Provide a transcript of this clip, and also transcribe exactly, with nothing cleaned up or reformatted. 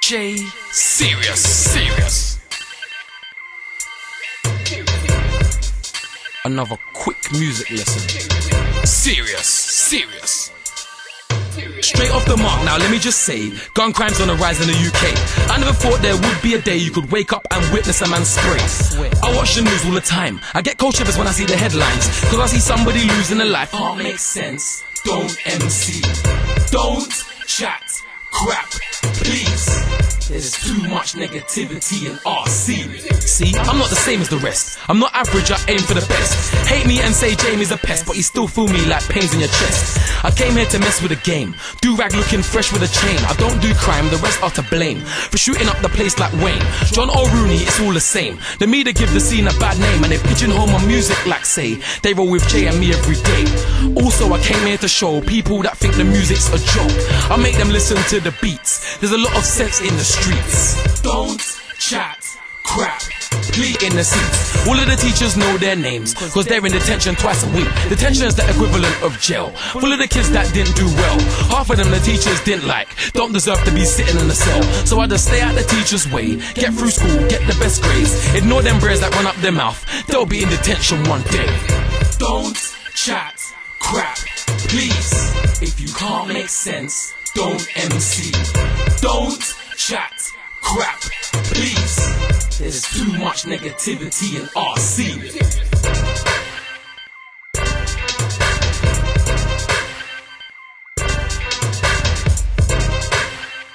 J. Serious, serious. Another quick music lesson. Serious, serious. Straight off the mark, now let me just say, gun crime's on the rise in the U K. I never thought there would be a day you could wake up and witness a man spray. I watch the news all the time. I get cold shivers when I see the headlines, cause I see somebody losing a life. Can't make sense, don't M C, don't chat crap, please. There's too much negativity in R C. See, I'm not the same as the rest. I'm not average, I aim for the best. Hate me and say Jamie's a pest, but you still feel me like pains in your chest. I came here to mess with the game. Do-rag looking fresh with a chain. I don't do crime, the rest are to blame for shooting up the place like Wayne. John O'Rooney, it's all the same. The media give the scene a bad name, and they pigeonhole my music like say they roll with Jay and me every day. Also, I came here to show people that think the music's a joke. I make them listen to the beats. There's a lot of sense in the streets. Don't chat crap, please in the seats. All of the teachers know their names, cause they're in detention twice a week. Detention is the equivalent of jail, full of the kids that didn't do well. Half of them the teachers didn't like, don't deserve to be sitting in the cell. So I just stay out the teacher's way, get through school, get the best grades. Ignore them brains that run up their mouth, they'll be in detention one day. Don't chat crap, please. If you can't make sense, don't M C. Don't chat crap, please. There's too much negativity in R C.